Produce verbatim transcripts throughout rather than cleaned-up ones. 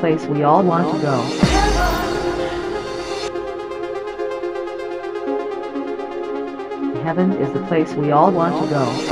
place we all want to go. Heaven is the place we all want to go.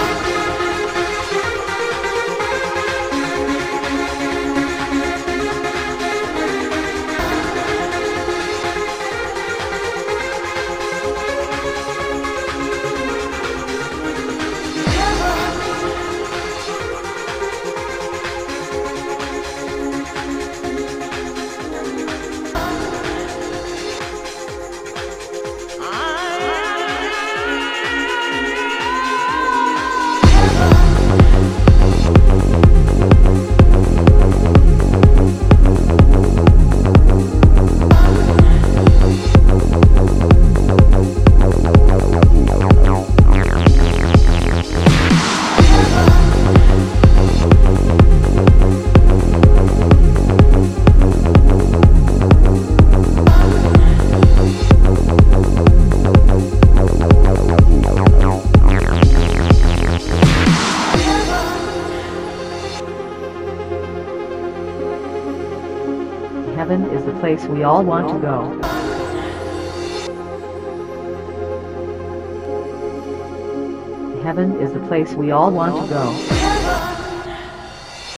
Heaven is the place we all want to go. Heaven is the place we all want to go.